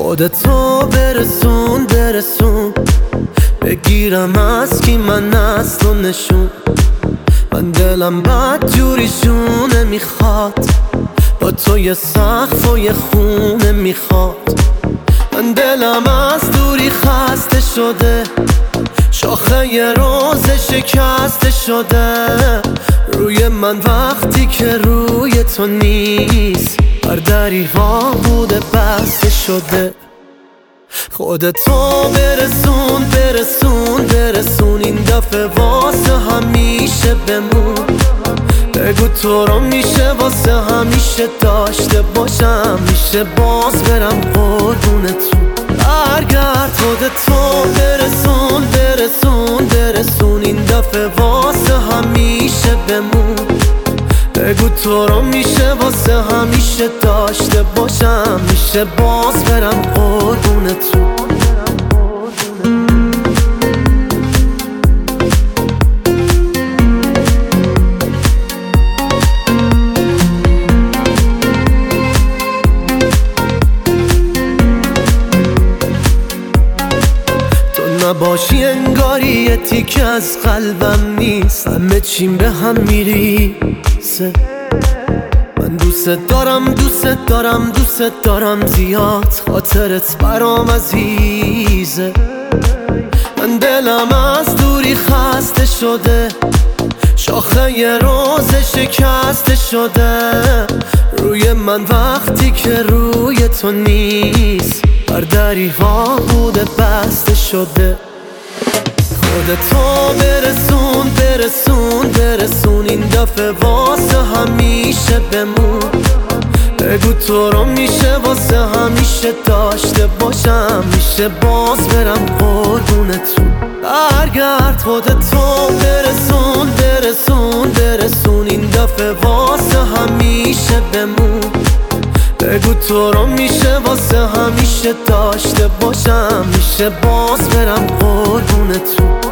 خودتو برسون بگیرم از کی من اصل و نشون. من دلم بد جوریشونه میخواد، با تو یه سقف و یه خونه میخواد. من دلم از دوری خسته شده، شاخه یه روز شکسته شده. روی من وقتی که روی تو نیست، بر دریها بوده بسته شده. خودتو برسون این دفعه واسه همیشه بمون. بگو تو رو میشه واسه همیشه داشته باشم، میشه باز برم قربونتون. برگرد خودتو برسون این دفعه واسه همیشه بمون. بگو تو رو میشه واسه همیشه داشته باشم، میشه باز برم قربونتون. نباشی انگاری یه تیکه از قلبم نیست، همه چیم به هم میریسه. من دوست دارم زیاد، خاطرت برام عزیزه. من دلم از دوری خسته شده، شاخه یه روز شکسته شده. روی من وقتی که روی تو نیست، بر دریها بوده بسته شده. خودتو برسون این دفعه واسه همیشه بمون. بگو تو رو میشه واسه همیشه داشته باشم، میشه باز برم قربونتون. برگرد خودتو برسون این دفعه واسه همیشه بمون. بگو تو رو میشه واسه همیشه داشته باشم، میشه باز برم قربونتون.